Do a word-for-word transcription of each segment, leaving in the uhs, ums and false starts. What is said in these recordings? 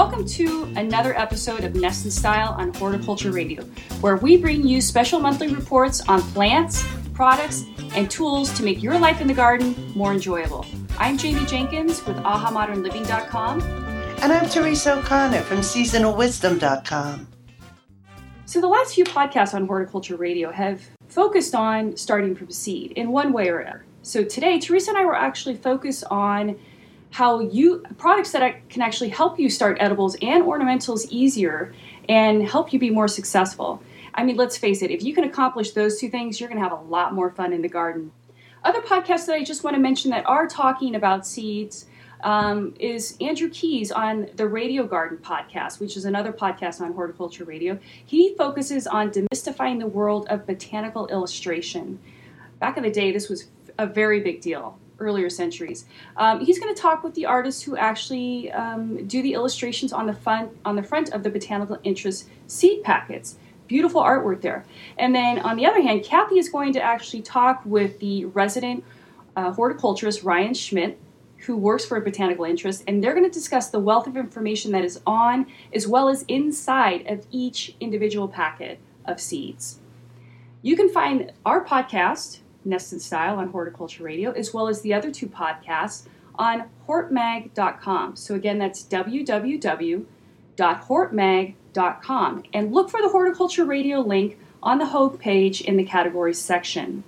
Welcome to another episode of Nest and Style on Horticulture Radio, where we bring you special monthly reports on plants, products, and tools to make your life in the garden more enjoyable. I'm Jamie Jenkins with aha modern living dot com. And I'm Teresa O'Connor from seasonal wisdom dot com. So the last few podcasts on Horticulture Radio have focused on starting from seed in one way or another. So today, Teresa and I were actually focused on how you products that can actually help you start edibles and ornamentals easier and help you be more successful. I mean, let's face it, if you can accomplish those two things, you're going to have a lot more fun in the garden. Other podcasts that I just want to mention that are talking about seeds um, is Andrew Keys on the Radio Garden podcast, which is another podcast on Horticulture Radio. He focuses on demystifying the world of botanical illustration. Back in the day, this was a very big deal. Earlier centuries. Um, he's going to talk with the artists who actually um, do the illustrations on the front on the front of the Botanical Interest seed packets. Beautiful artwork there. And then on the other hand, Kathy is going to actually talk with the resident uh, horticulturist Ryan Schmidt, who works for Botanical Interest, and they're going to discuss the wealth of information that is on as well as inside of each individual packet of seeds. You can find our podcast, Nest and Style on Horticulture Radio, as well as the other two podcasts on hort mag dot com. So again, that's w w w dot hort mag dot com. And look for the Horticulture Radio link on the home page in the categories section.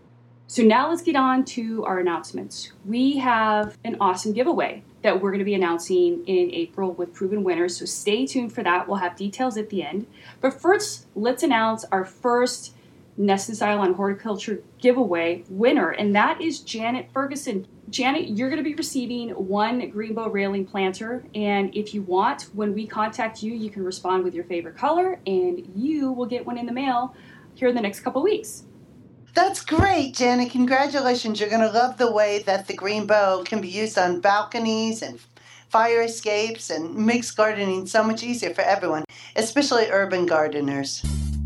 So now let's get on to our announcements. We have an awesome giveaway that we're going to be announcing in April with proven winners. So stay tuned for that. We'll have details at the end. But first, let's announce our first Nest and Style on Horticulture giveaway winner, and that is Janet Ferguson. Janet, you're going to be receiving one Greenbow railing planter, and if you want, when we contact you, you can respond with your favorite color, and you will get one in the mail here in the next couple weeks. That's great, Janet. Congratulations. You're going to love the way that the Greenbow can be used on balconies and fire escapes and makes gardening so much easier for everyone, especially urban gardeners.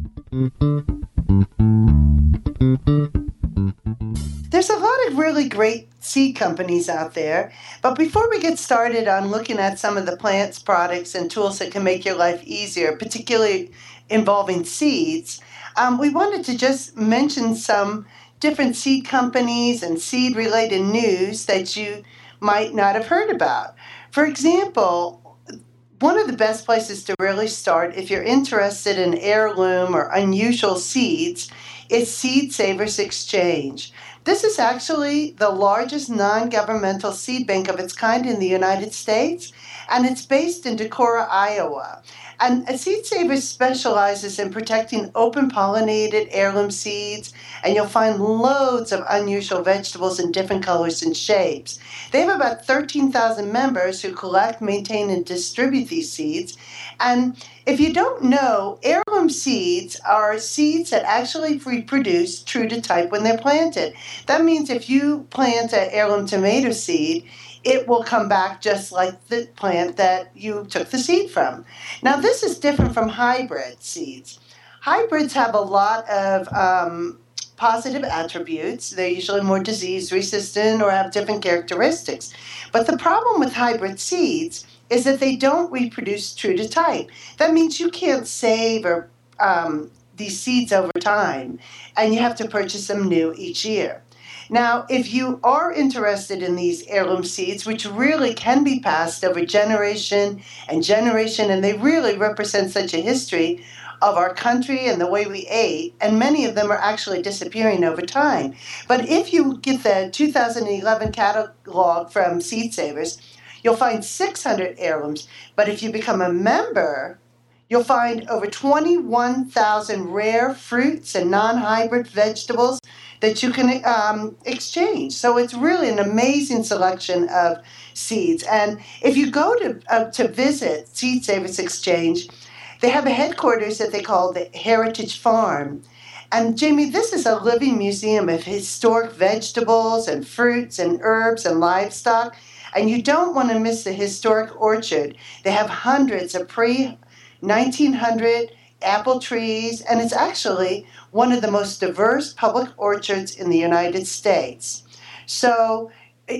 There's a lot of really great seed companies out there, but before we get started on looking at some of the plants, products, and tools that can make your life easier, particularly involving seeds, um, we wanted to just mention some different seed companies and seed-related news that you might not have heard about. For example, one of the best places to really start if you're interested in heirloom or unusual seeds is Seed Savers Exchange. This is actually the largest non-governmental seed bank of its kind in the United States, and it's based in Decorah, Iowa. And Seed Savers specializes in protecting open-pollinated heirloom seeds, and you'll find loads of unusual vegetables in different colors and shapes. They have about thirteen thousand members who collect, maintain, and distribute these seeds. And if you don't know, heirloom seeds are seeds that actually reproduce true to type when they're planted. That means if you plant an heirloom tomato seed, it will come back just like the plant that you took the seed from. Now, this is different from hybrid seeds. Hybrids have a lot of um, positive attributes. They're usually more disease resistant or have different characteristics. But the problem with hybrid seeds is that they don't reproduce true to type. That means you can't save or um, these seeds over time, and you have to purchase them new each year. Now, if you are interested in these heirloom seeds, which really can be passed over generation and generation, and they really represent such a history of our country and the way we ate, and many of them are actually disappearing over time. But if you get the two thousand eleven catalog from Seed Savers, you'll find six hundred heirlooms. But if you become a member, you'll find over twenty-one thousand rare fruits and non-hybrid vegetables that you can um, exchange. So it's really an amazing selection of seeds. And if you go to uh, to visit Seed Savers Exchange, they have a headquarters that they call the Heritage Farm. And Jamie, this is a living museum of historic vegetables and fruits and herbs and livestock. And you don't want to miss the historic orchard. They have hundreds of pre nineteen hundred apple trees, and it's actually one of the most diverse public orchards in the United States. So it,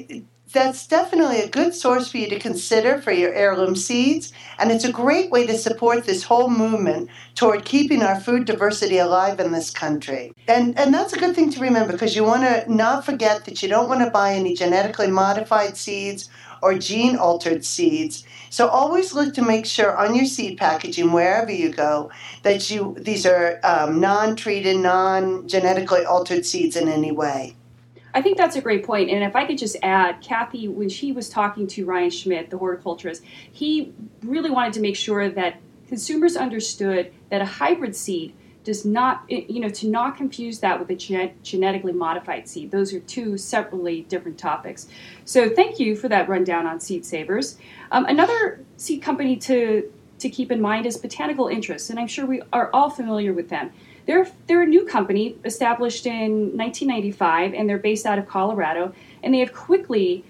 that's definitely a good source for you to consider for your heirloom seeds, and it's a great way to support this whole movement toward keeping our food diversity alive in this country. And and that's a good thing to remember, because you want to not forget that you don't want to buy any genetically modified seeds or gene altered seeds. So always look to make sure on your seed packaging, wherever you go, that you these are um, non-treated, non-genetically altered seeds in any way. I think that's a great point. And if I could just add, Kathy, when she was talking to Ryan Schmidt, the horticulturist, he really wanted to make sure that consumers understood that a hybrid seed does not, you know, to not confuse that with a gen- genetically modified seed. Those are two separately different topics. So thank you for that rundown on Seed Savers. Um, another seed company to, to keep in mind is Botanical Interests, and I'm sure we are all familiar with them. They're, they're a new company established in nineteen ninety-five, and they're based out of Colorado, and they have quickly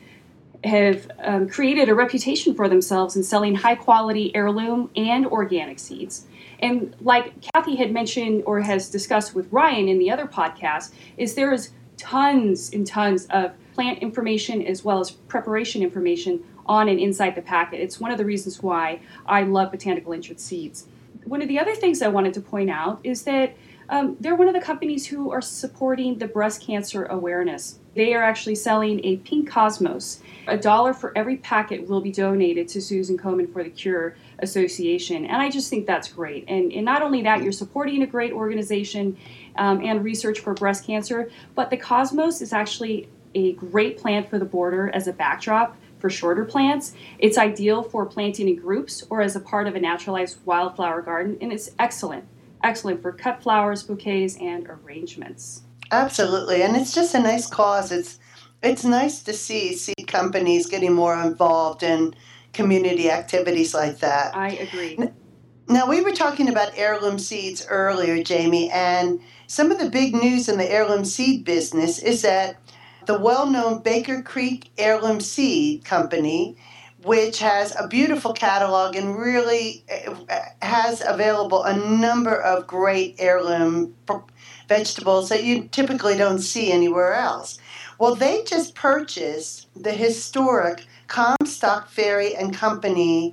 have um, created a reputation for themselves in selling high-quality heirloom and organic seeds. And like Kathy had mentioned or has discussed with Ryan in the other podcast, is there is tons and tons of plant information as well as preparation information on and inside the packet. It's one of the reasons why I love Botanical Interest seeds. One of the other things I wanted to point out is that um, they're one of the companies who are supporting the breast cancer awareness. They are actually selling a pink cosmos. A dollar for every packet will be donated to Susan Komen for the Cure Association. And I just think that's great. And, and not only that, you're supporting a great organization um, and research for breast cancer, but the cosmos is actually a great plant for the border as a backdrop for shorter plants. It's ideal for planting in groups or as a part of a naturalized wildflower garden, and it's excellent, excellent for cut flowers, bouquets, and arrangements. Absolutely, and it's just a nice cause. It's it's nice to see seed companies getting more involved in community activities like that. I agree. Now, we were talking about heirloom seeds earlier, Jamie, and some of the big news in the heirloom seed business is that the well-known Baker Creek Heirloom Seed Company, which has a beautiful catalog and really has available a number of great heirloom vegetables that you typically don't see anywhere else. Well, they just purchased the historic Comstock Ferry and Company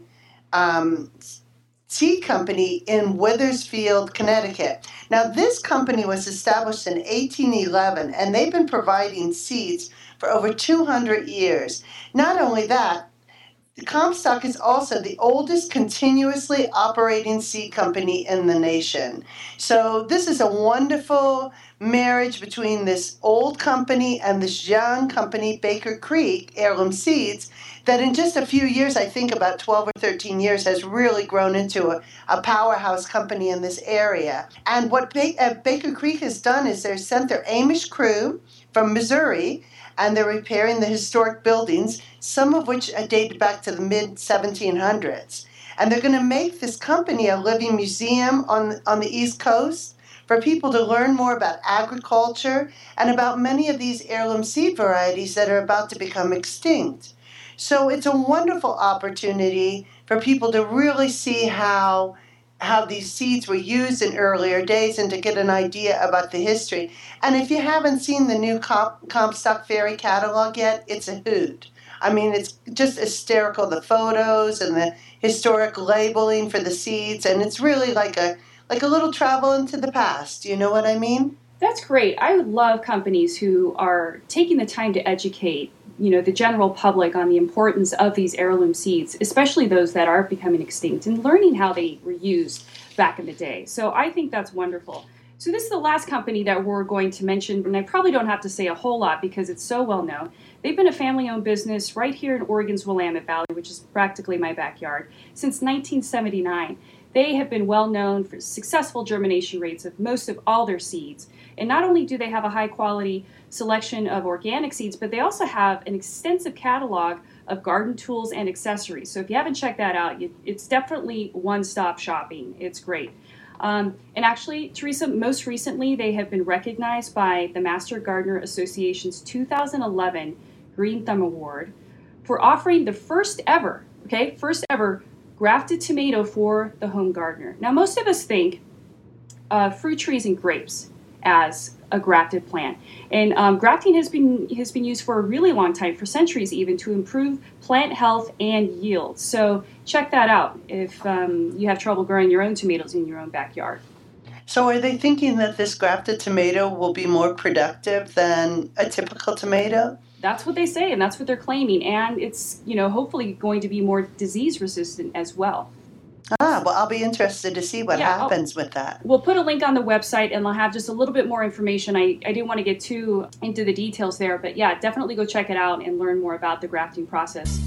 um, seed company in Wethersfield, Connecticut. Now, this company was established in eighteen eleven, and they've been providing seeds for over two hundred years. Not only that, Comstock is also the oldest continuously operating seed company in the nation. So this is a wonderful marriage between this old company and this young company, Baker Creek Heirloom Seeds, that in just a few years, I think about twelve or thirteen years, has really grown into a, a powerhouse company in this area. And what ba- uh, Baker Creek has done is they've sent their Amish crew from Missouri, and they're repairing the historic buildings, some of which date back to the mid seventeen hundreds. And they're going to make this company a living museum on, on the East Coast for people to learn more about agriculture and about many of these heirloom seed varieties that are about to become extinct. So it's a wonderful opportunity for people to really see how how these seeds were used in earlier days and to get an idea about the history. And if you haven't seen the new Comp- Comstock Ferry catalog yet, it's a hoot. I mean, it's just hysterical, the photos and the historic labeling for the seeds, and it's really like a like a little travel into the past. You know what I mean? That's great. I would love companies who are taking the time to educate, you know, the general public on the importance of these heirloom seeds, especially those that are becoming extinct, and learning how they were used back in the day. So I think that's wonderful. So this is the last company that we're going to mention, and I probably don't have to say a whole lot because it's so well known. They've been a family-owned business right here in Oregon's Willamette Valley, which is practically my backyard, since nineteen seventy-nine. They have been well known for successful germination rates of most of all their seeds. And not only do they have a high-quality selection of organic seeds, but they also have an extensive catalog of garden tools and accessories. So if you haven't checked that out, it's definitely one-stop shopping. It's great. Um, and actually, Teresa, most recently, they have been recognized by the Master Gardener Association's two thousand eleven Green Thumb Award for offering the first ever, okay, first ever grafted tomato for the home gardener. Now, most of us think uh, fruit trees and grapes as a grafted plant. And um, grafting has been has been used for a really long time, for centuries even, to improve plant health and yield. So check that out if um, you have trouble growing your own tomatoes in your own backyard. So are they thinking that this grafted tomato will be more productive than a typical tomato? That's what they say, and that's what they're claiming. And it's, you know, hopefully going to be more disease resistant as well. Ah, well, I'll be interested to see what Yeah, happens with that. We'll put a link on the website, and I'll have just a little bit more information. I, I didn't want to get too into the details there, but yeah, definitely go check it out and learn more about the grafting process.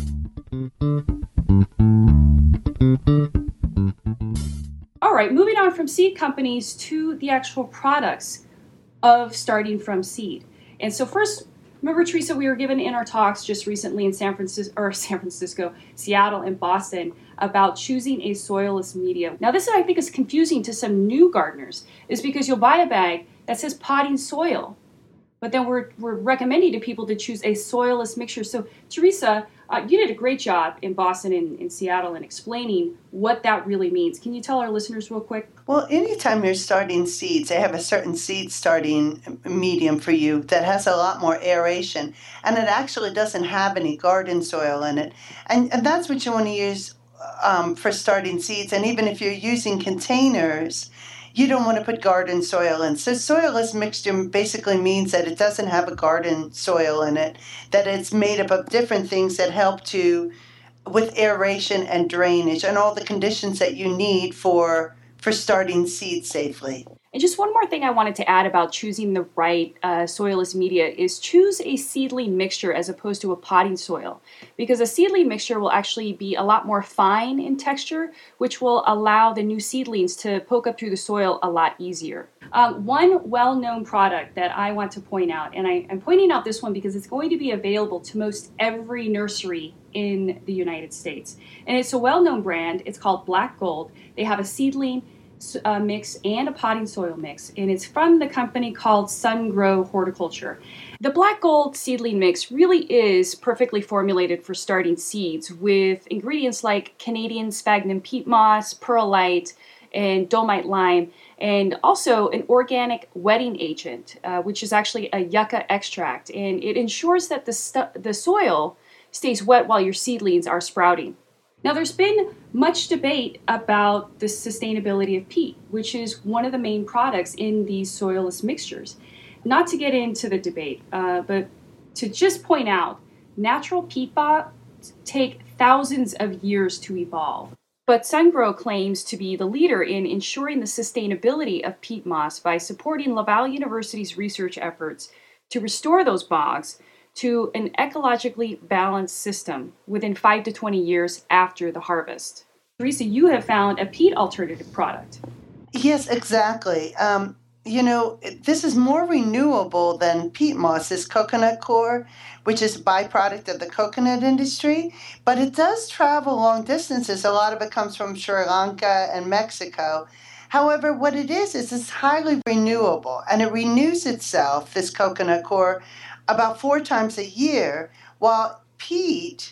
All right, moving on from seed companies to the actual products of starting from seed. And so first, remember, Teresa, we were given in our talks just recently in San Francisco, or San Francisco, Seattle, and Boston about choosing a soilless media. Now, this I think is confusing to some new gardeners, is because you'll buy a bag that says potting soil, but then we're we're recommending to people to choose a soilless mixture. So, Teresa, uh, you did a great job in Boston and in Seattle in explaining what that really means. Can you tell our listeners real quick? Well, anytime you're starting seeds, they have a certain seed starting medium for you that has a lot more aeration, and it actually doesn't have any garden soil in it. And, and that's what you want to use um, for starting seeds. And even if you're using containers, you don't want to put garden soil in. So soilless mixture basically means that it doesn't have a garden soil in it, that it's made up of different things that help to, with aeration and drainage and all the conditions that you need for for starting seeds safely. And just one more thing I wanted to add about choosing the right uh, soilless media is choose a seedling mixture as opposed to a potting soil, because a seedling mixture will actually be a lot more fine in texture, which will allow the new seedlings to poke up through the soil a lot easier. Um, one well-known product that I want to point out, and I, I'm pointing out this one because it's going to be available to most every nursery in the United States. And it's a well-known brand. It's called Black Gold. They have a seedling uh, mix and a potting soil mix, and it's from the company called SunGrow Horticulture. The Black Gold seedling mix really is perfectly formulated for starting seeds with ingredients like Canadian sphagnum peat moss, perlite, and dolomite lime, and also an organic wetting agent, uh, which is actually a yucca extract, and it ensures that the stu- the soil stays wet while your seedlings are sprouting. Now, there's been much debate about the sustainability of peat, which is one of the main products in these soilless mixtures. Not to get into the debate, uh, but to just point out, natural peat bogs take thousands of years to evolve. But SunGrow claims to be the leader in ensuring the sustainability of peat moss by supporting Laval University's research efforts to restore those bogs to an ecologically balanced system within five to twenty years after the harvest. Teresa, you have found a peat alternative product. Yes, exactly. Um, you know, this is more renewable than peat moss, is coconut coir, which is a byproduct of the coconut industry, but it does travel long distances. A lot of it comes from Sri Lanka and Mexico. However, what it is, is it's highly renewable, and it renews itself, this coconut coir, about four times a year, while peat,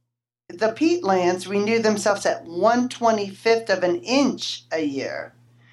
the peatlands renew themselves at one twenty-fifth of an inch a year.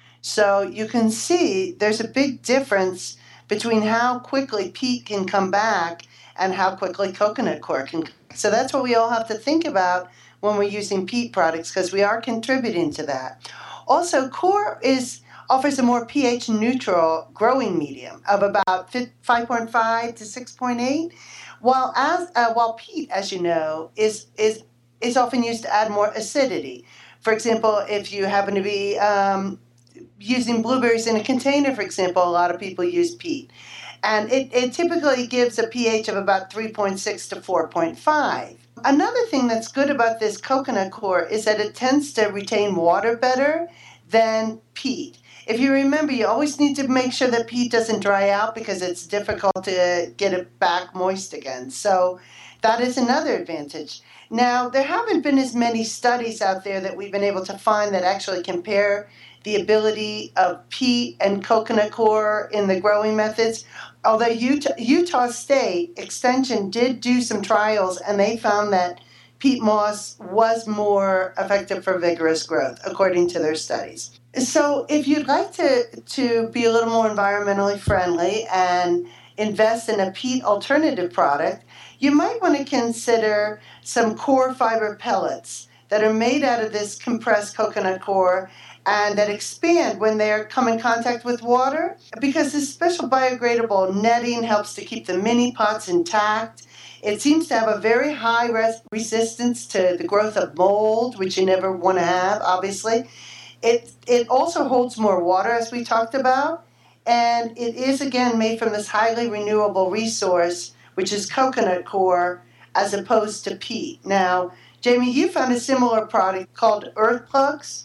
So you can see there's a big difference between how quickly peat can come back and how quickly coconut coir can. So that's what we all have to think about when we're using peat products, because we are contributing to that. Also, coir is offers a more pH neutral growing medium of about five point five to six point eight, while as uh, while peat, as you know, is is is often used to add more acidity. For example, if you happen to be um, using blueberries in a container, for example, a lot of people use peat. And it, it typically gives a pH of about three point six to four point five. Another thing that's good about this coconut coir is that it tends to retain water better than peat. If you remember, you always need to make sure that peat doesn't dry out because it's difficult to get it back moist again. So that is another advantage. Now, there haven't been as many studies out there that we've been able to find that actually compare the ability of peat and coconut coir in the growing methods. Although Utah, Utah State Extension did do some trials, and they found that peat moss was more effective for vigorous growth, according to their studies. So if you'd like to, to be a little more environmentally friendly and invest in a peat alternative product, you might want to consider some core fiber pellets that are made out of this compressed coconut core and that expand when they come in contact with water, because this special biodegradable netting helps to keep the mini pots intact. It seems to have a very high res- resistance to the growth of mold, which you never want to have, obviously. It, it also holds more water, as we talked about, and it is, again, made from this highly renewable resource, which is coconut core, as opposed to peat. Now, Jamie, you found a similar product called Earth Plugs.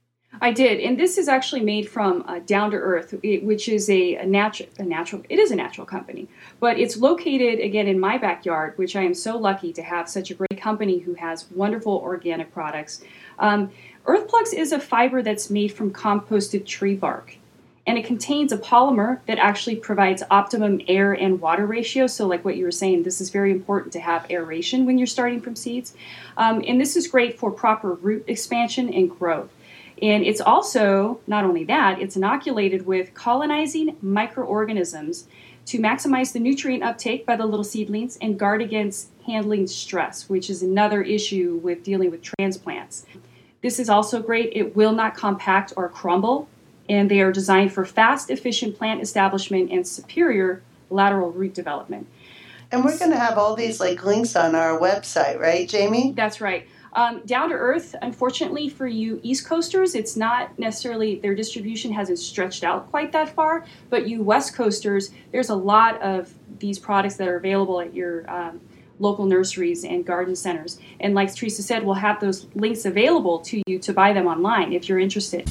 I did, and this is actually made from uh, Down to Earth, which is a, a natural, a natural. It is a natural company, but it's located again in my backyard, which I am so lucky to have such a great company who has wonderful organic products. Um, Earth Plugs is a fiber that's made from composted tree bark, and it contains a polymer that actually provides optimum air and water ratio. So like what you were saying, this is very important to have aeration when you're starting from seeds. Um, and this is great for proper root expansion and growth. And it's also, not only that, it's inoculated with colonizing microorganisms to maximize the nutrient uptake by the little seedlings and guard against handling stress, which is another issue with dealing with transplants. This is also great. It will not compact or crumble, and they are designed for fast, efficient plant establishment and superior lateral root development. And we're going to have all these like links on our website, right, Jamie? That's right. Um, Down to Earth, unfortunately for you East Coasters, it's not necessarily, their distribution hasn't stretched out quite that far, but you West Coasters, there's a lot of these products that are available at your um, local nurseries and garden centers. And like Teresa said, we'll have those links available to you to buy them online if you're interested.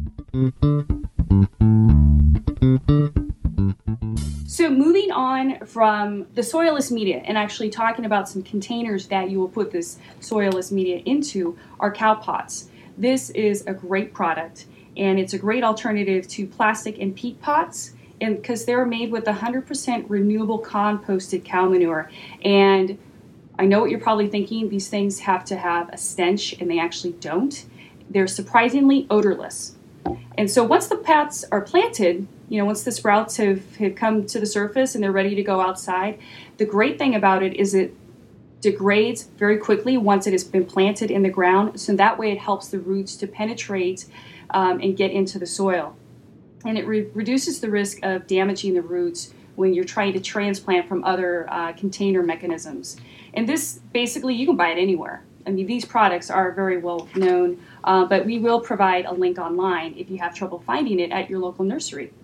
So moving on from the soilless media and actually talking about some containers that you will put this soilless media into are cow pots. This is a great product, and it's a great alternative to plastic and peat pots, and because they're made with one hundred percent renewable composted cow manure. And I know what you're probably thinking, these things have to have a stench, and they actually don't. They're surprisingly odorless. And so once the pots are planted, you know, once the sprouts have, have come to the surface and they're ready to go outside, the great thing about it is it degrades very quickly once it has been planted in the ground. So that way it helps the roots to penetrate um, and get into the soil. And it re- reduces the risk of damaging the roots when you're trying to transplant from other uh, container mechanisms. And this, basically, you can buy it anywhere. I mean, these products are very well known, uh, but we will provide a link online if you have trouble finding it at your local nursery.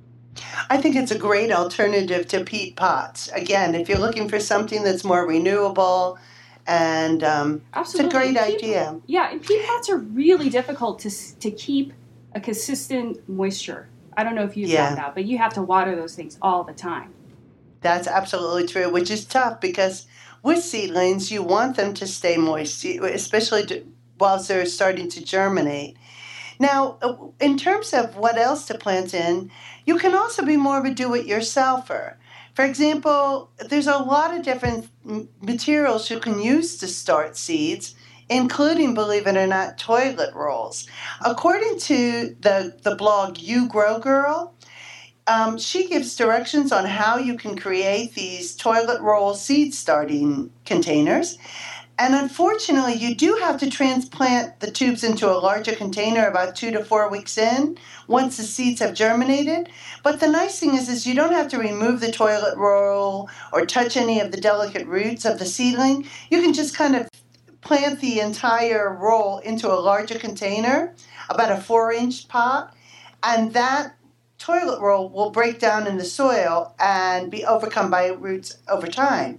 I think it's a great alternative to peat pots. Again, if you're looking for something that's more renewable, and um, it's a great peat, idea. Yeah, and peat pots are really difficult to to keep a consistent moisture. I don't know if you Yeah. found out, but you have to water those things all the time. That's absolutely true, which is tough because with seedlings, you want them to stay moist, especially to, whilst they're starting to germinate. Now, in terms of what else to plant in, you can also be more of a do-it-yourselfer. For example, there's a lot of different materials you can use to start seeds, including, believe it or not, toilet rolls. According to the, the blog You Grow Girl, um, she gives directions on how you can create these toilet roll seed starting containers. And unfortunately, you do have to transplant the tubes into a larger container about two to four weeks in, once the seeds have germinated. But the nice thing is, is you don't have to remove the toilet roll or touch any of the delicate roots of the seedling. You can just kind of plant the entire roll into a larger container, about a four-inch pot, and that toilet roll will break down in the soil and be overcome by roots over time.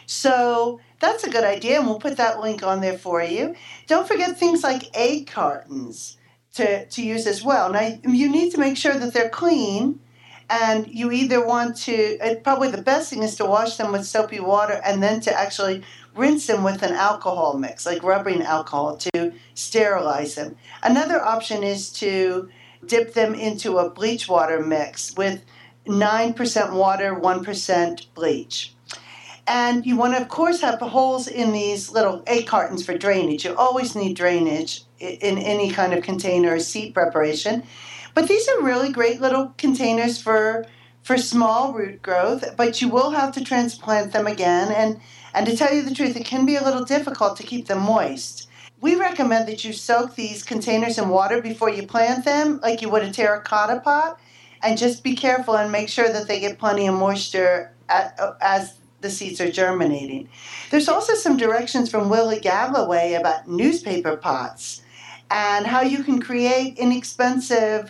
So that's a good idea, and we'll put that link on there for you. Don't forget things like egg cartons to, to use as well. Now, you need to make sure that they're clean, and you either want to, probably the best thing is to wash them with soapy water and then to actually rinse them with an alcohol mix, like rubbing alcohol, to sterilize them. Another option is to dip them into a bleach water mix with nine percent water, one percent bleach. And you want to, of course, have the holes in these little egg cartons for drainage. You always need drainage in any kind of container or seed preparation. But these are really great little containers for for small root growth, but you will have to transplant them again. And, and to tell you the truth, it can be a little difficult to keep them moist. We recommend that you soak these containers in water before you plant them, like you would a terracotta pot, and just be careful and make sure that they get plenty of moisture at, as the seeds are germinating. There's also some directions from Willie Galloway about newspaper pots and how you can create inexpensive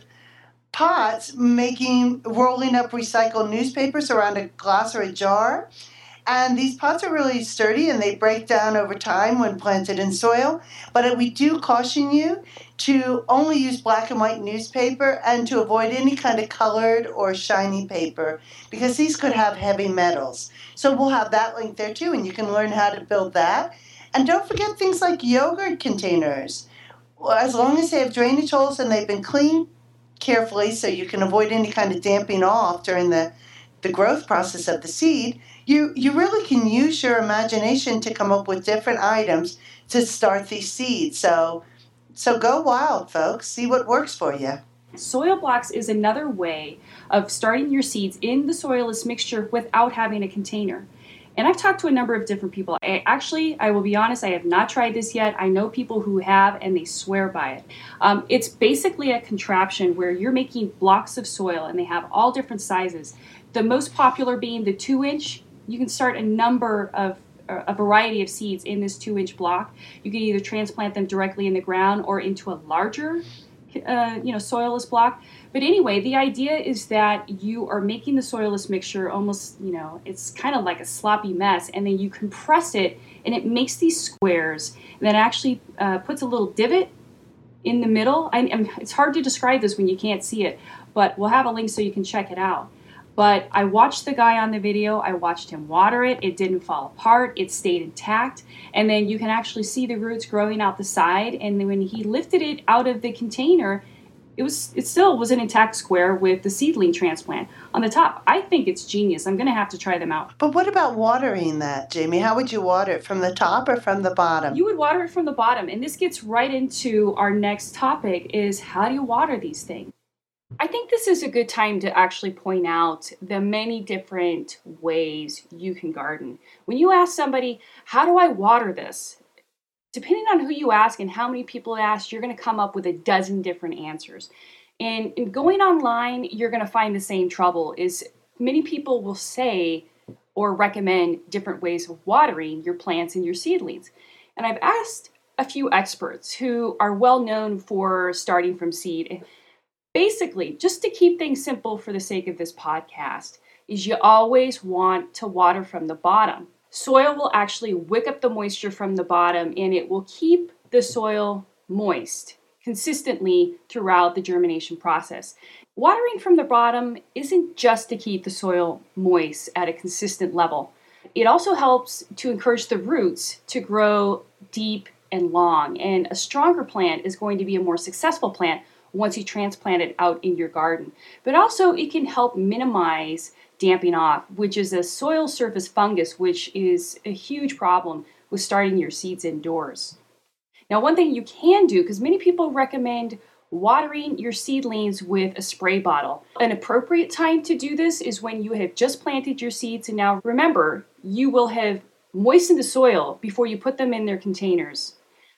pots, making rolling up recycled newspapers around a glass or a jar. And these pots are really sturdy and they break down over time when planted in soil. But we do caution you to only use black and white newspaper and to avoid any kind of colored or shiny paper because these could have heavy metals. So we'll have that link there too, and you can learn how to build that. And don't forget things like yogurt containers. As long as they have drainage holes and they've been cleaned carefully so you can avoid any kind of damping off during the, the growth process of the seed, you, you really can use your imagination to come up with different items to start these seeds. So, so go wild, folks. See what works for you. Soil blocks is another way of starting your seeds in the soilless mixture without having a container. And I've talked to a number of different people. I, actually, I will be honest, I have not tried this yet. I know people who have, and they swear by it. Um, it's basically a contraption where you're making blocks of soil, and they have all different sizes. The most popular being the two-inch. You can start a number of, a variety of seeds in this two-inch block. You can either transplant them directly in the ground or into a larger Uh, you know, soilless block. But anyway, the idea is that you are making the soilless mixture almost, you know, it's kind of like a sloppy mess, and then you compress it, and it makes these squares, and then actually uh, puts a little divot in the middle. I, I'm, it's hard to describe this when you can't see it, but we'll have a link so you can check it out. But I watched the guy on the video, I watched him water it, it didn't fall apart, it stayed intact, and then you can actually see the roots growing out the side, and then when he lifted it out of the container, it was it still was an intact square with the seedling transplant on the top. I think it's genius. I'm going to have to try them out. But what about watering that, Jamie? How would you water it, from the top or from the bottom? You would water it from the bottom, and this gets right into our next topic, is how do you water these things? I think this is a good time to actually point out the many different ways you can garden. When you ask somebody, how do I water this? Depending on who you ask and how many people ask, you're going to come up with a dozen different answers. And in going online, you're going to find the same trouble, is many people will say or recommend different ways of watering your plants and your seedlings. And I've asked a few experts who are well known for starting from seed. Basically, just to keep things simple for the sake of this podcast, is you always want to water from the bottom. Soil will actually wick up the moisture from the bottom, and it will keep the soil moist consistently throughout the germination process. Watering from the bottom isn't just to keep the soil moist at a consistent level. It also helps to encourage the roots to grow deep and long, and a stronger plant is going to be a more successful plant once you transplant it out in your garden. But also it can help minimize damping off, which is a soil surface fungus, which is a huge problem with starting your seeds indoors. Now, one thing you can do, because many people recommend watering your seedlings with a spray bottle. An appropriate time to do this is when you have just planted your seeds, and now remember, you will have moistened the soil before you put them in their containers.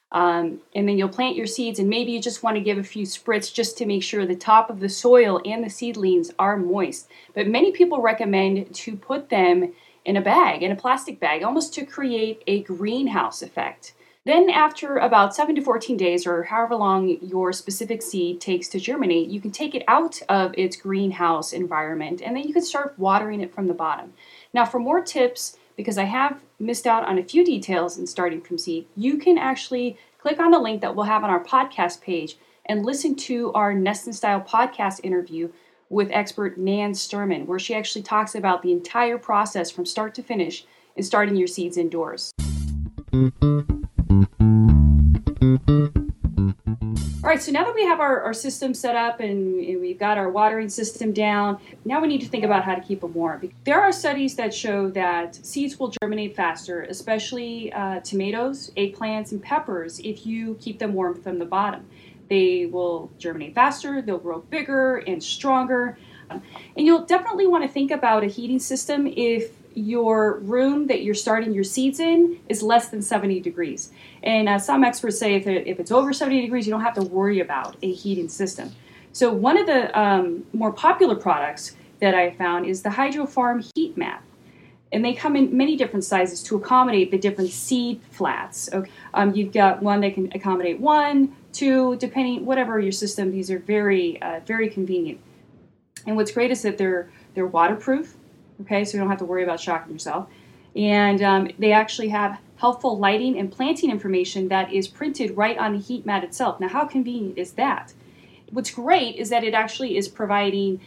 Um, and then you'll plant your seeds, and maybe you just want to give a few spritz just to make sure the top of the soil and the seedlings are moist. But many people recommend to put them in a bag, in a plastic bag, almost to create a greenhouse effect. Then after about seven to fourteen days, or however long your specific seed takes to germinate, you can take it out of its greenhouse environment, and then you can start watering it from the bottom. Now, for more tips, because I have missed out on a few details in starting from seed, you can actually click on the link that we'll have on our podcast page and listen to our Nest and Style podcast interview with expert Nan Sturman, where she actually talks about the entire process from start to finish in starting your seeds indoors. All All right, so now that we have our, our system set up and, and we've got our watering system down, now we need to think about how to keep them warm. There are studies that show that seeds will germinate faster, especially uh, tomatoes, eggplants, and peppers, if you keep them warm from the bottom. They will germinate faster, they'll grow bigger and stronger. And you'll definitely want to think about a heating system if your room that you're starting your seeds in is less than seventy degrees. And uh, some experts say if, it, if it's over seventy degrees, you don't have to worry about a heating system. So one of the um, more popular products that I found is the Hydrofarm Heat Mat. And they come in many different sizes to accommodate the different seed flats. Okay. Um, you've got one that can accommodate one, two, depending, whatever your system. These are very, uh, very convenient. And what's great is that they're they're waterproof, okay, so you don't have to worry about shocking yourself. And um, they actually have helpful lighting and planting information that is printed right on the heat mat itself. Now, how convenient is that? What's great is that it actually is providing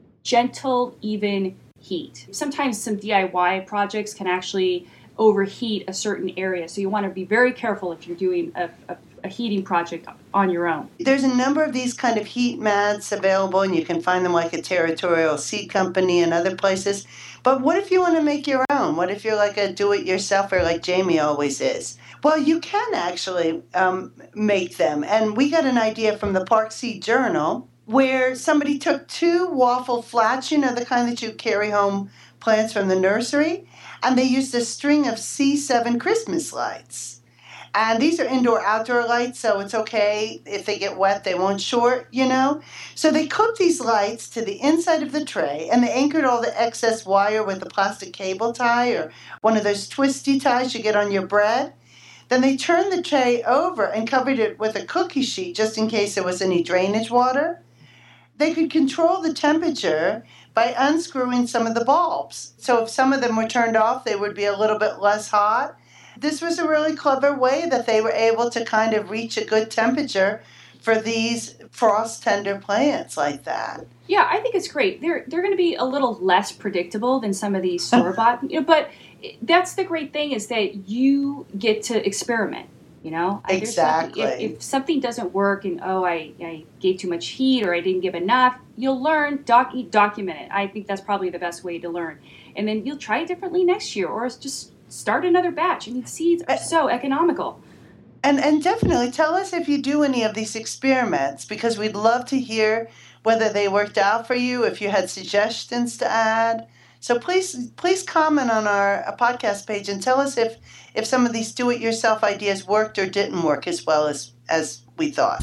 gentle, even heat. Sometimes some D I Y projects can actually overheat a certain area, so you want to be very careful if you're doing a, a, a heating project on your own. There's a number of these kind of heat mats available, and you can find them like at Territorial Seed Company and other places. But what if you want to make your own? What if you're like a do-it-yourselfer like Jamie always is? Well, you can actually um, make them. And we got an idea from the Park Seed Journal where somebody took two waffle flats, you know, the kind that you carry home plants from the nursery, and they used a string of C seven Christmas lights. And these are indoor-outdoor lights, so it's okay if they get wet, they won't short, you know. So they clipped these lights to the inside of the tray, and they anchored all the excess wire with a plastic cable tie or one of those twisty ties you get on your bread. Then they turned the tray over and covered it with a cookie sheet just in case there was any drainage water. They could control the temperature by unscrewing some of the bulbs. So if some of them were turned off, they would be a little bit less hot. This was a really clever way that they were able to kind of reach a good temperature for these frost-tender plants like that. Yeah, I think it's great. They're they're going to be a little less predictable than some of these store-bought, you know, but that's the great thing is that you get to experiment. You know, exactly. If, if something doesn't work and, oh, I, I gave too much heat or I didn't give enough, you'll learn, doc, document it. I think that's probably the best way to learn. And then you'll try it differently next year or just start another batch. I mean, seeds are so economical. And, and definitely tell us if you do any of these experiments because we'd love to hear whether they worked out for you, if you had suggestions to add. So please please comment on our podcast page and tell us if, if some of these do-it-yourself ideas worked or didn't work as well as, as we thought.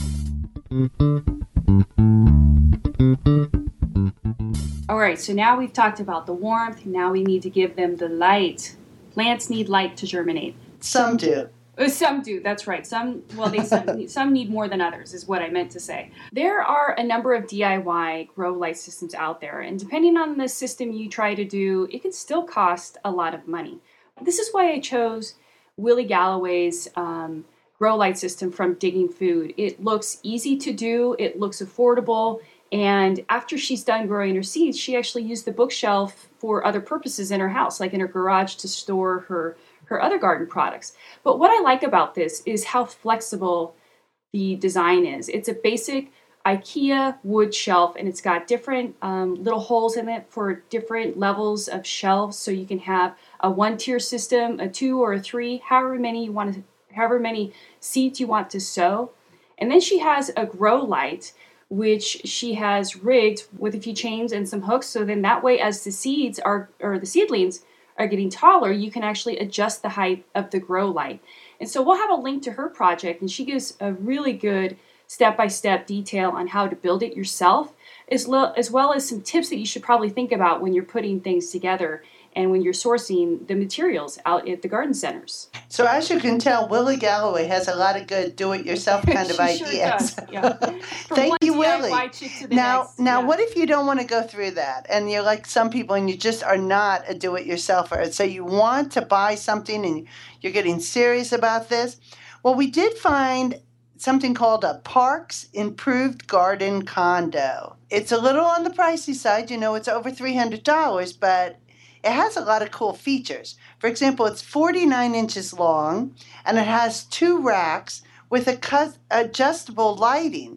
All right, so now we've talked about the warmth. Now we need to give them the light. Plants need light to germinate. Some do. Oh, some do, that's right. Some, well, they some, some need more than others is what I meant to say. There are a number of D I Y grow light systems out there, and depending on the system you try to do, it can still cost a lot of money. This is why I chose Willie Galloway's um, grow light system from Digging Food. It looks easy to do, it looks affordable, and after she's done growing her seeds, she actually used the bookshelf for other purposes in her house, like in her garage to store her her other garden products. But what I like about this is how flexible the design is. It's a basic IKEA wood shelf, and it's got different um, little holes in it for different levels of shelves. So you can have a one-tier system, a two or a three, however many you want to, however many seeds you want to sow. And then she has a grow light, which she has rigged with a few chains and some hooks. So then that way, as the seeds are, or the seedlings are getting taller, you can actually adjust the height of the grow light. And so we'll have a link to her project, and she gives a really good step-by-step detail on how to build it yourself, as, lo- as well as some tips that you should probably think about when you're putting things together and when you're sourcing the materials out at the garden centers. So as you can tell, Willie Galloway has a lot of good do-it-yourself kind of she ideas. Sure does. Yeah. Thank you, Willie. Now, next. now, yeah. what if you don't want to go through that, and you're like some people, and you just are not a do-it-yourselfer, so you want to buy something, and you're getting serious about this? Well, we did find something called a Parks Improved Garden Condo. It's a little on the pricey side. You know, it's over three hundred dollars, but it has a lot of cool features. For example, it's forty-nine inches long, and it has two racks with a cu- adjustable lighting.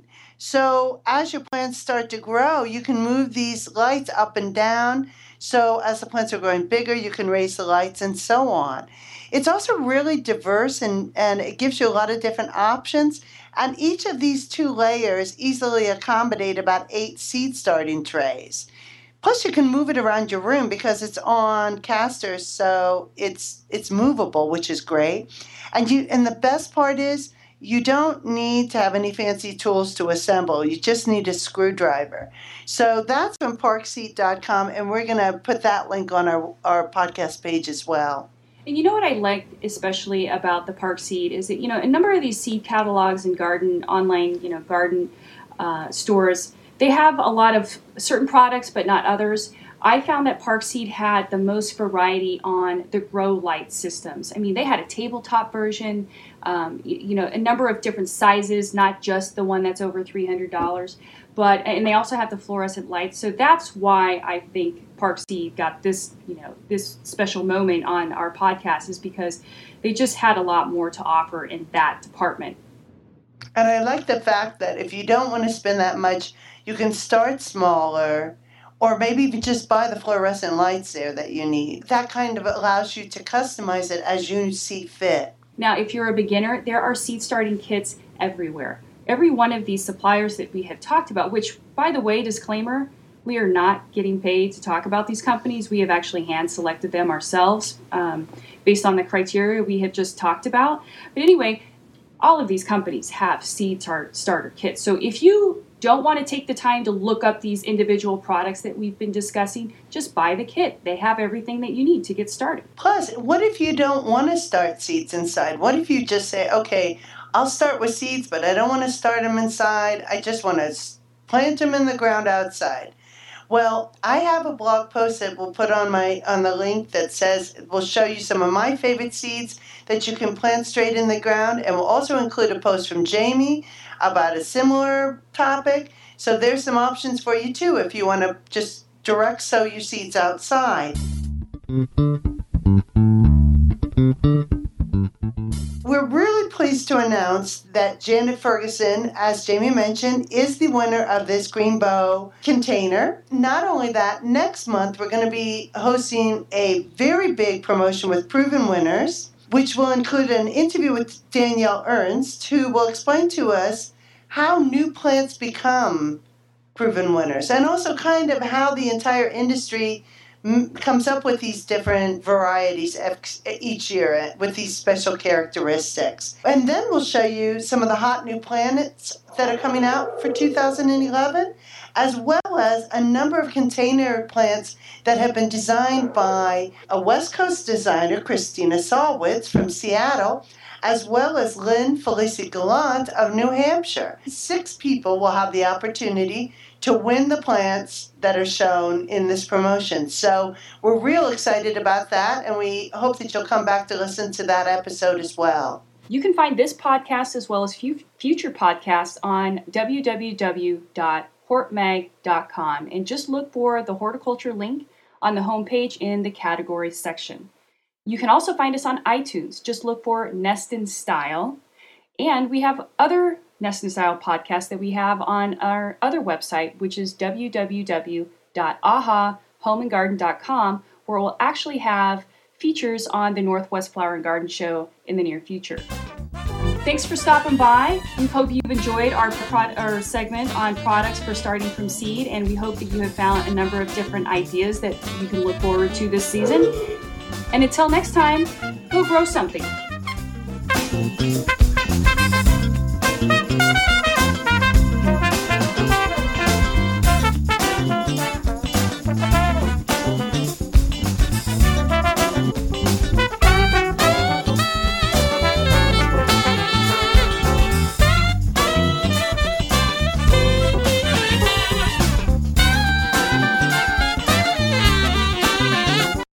So as your plants start to grow, you can move these lights up and down. So as the plants are growing bigger, you can raise the lights and so on. It's also really diverse and, and it gives you a lot of different options. And each of these two layers easily accommodate about eight seed starting trays. Plus, you can move it around your room because it's on casters, so it's it's movable, which is great. And you and the best part is you don't need to have any fancy tools to assemble. You just need a screwdriver. So that's from park seed dot com, and we're going to put that link on our, our podcast page as well. And you know what I like especially about the Park Seed is that, you know, a number of these seed catalogs and garden, online, you know, garden uh, stores, they have a lot of certain products, but not others. I found that Park Seed had the most variety on the grow light systems. I mean, they had a tabletop version, um, you, you know, a number of different sizes, not just the one that's over three hundred dollars, but, and they also have the fluorescent lights. So that's why I think Park Seed got this, you know, this special moment on our podcast, is because they just had a lot more to offer in that department. And I like the fact that if you don't want to spend that much, you can start smaller, or maybe even just buy the fluorescent lights there that you need. That kind of allows you to customize it as you see fit. Now, if you're a beginner, there are seed starting kits everywhere. Every one of these suppliers that we have talked about, which, by the way, disclaimer, we are not getting paid to talk about these companies. We have actually hand-selected them ourselves um, based on the criteria we have just talked about. But anyway, all of these companies have seed start- starter kits. So if you don't want to take the time to look up these individual products that we've been discussing, just buy the kit. They have everything that you need to get started. Plus, what if you don't want to start seeds inside? What if you just say, okay, I'll start with seeds, but I don't want to start them inside. I just want to plant them in the ground outside. Well, I have a blog post that we'll put on my on the link that says, will show you some of my favorite seeds that you can plant straight in the ground, and we'll also include a post from Jamie about a similar topic. So there's some options for you too if you want to just direct sow your seeds outside. We're really pleased to announce that Janet Ferguson, as Jamie mentioned, is the winner of this Greenbow container. Not only that, next month we're going to be hosting a very big promotion with Proven Winners, which will include an interview with Danielle Ernst, who will explain to us how new plants become proven winners, and also kind of how the entire industry m- comes up with these different varieties each year with these special characteristics. And then we'll show you some of the hot new plants that are coming out for two thousand eleven, as well as a number of container plants that have been designed by a West Coast designer, Christina Salwitz from Seattle, as well as Lynn Felicie Gallant of New Hampshire. Six people will have the opportunity to win the plants that are shown in this promotion. So we're real excited about that, and we hope that you'll come back to listen to that episode as well. You can find this podcast as well as future podcasts on w w w dot hort mag dot com, and just look for the horticulture link on the homepage in the category section. You can also find us on iTunes. Just look for Nest in Style. And we have other Nest in Style podcasts that we have on our other website, which is w w w dot a h a home and garden dot com, where we'll actually have features on the Northwest Flower and Garden Show in the near future. Thanks for stopping by. We hope you've enjoyed our, pro- our segment on products for starting from seed, and we hope that you have found a number of different ideas that you can look forward to this season. And until next time, go grow something.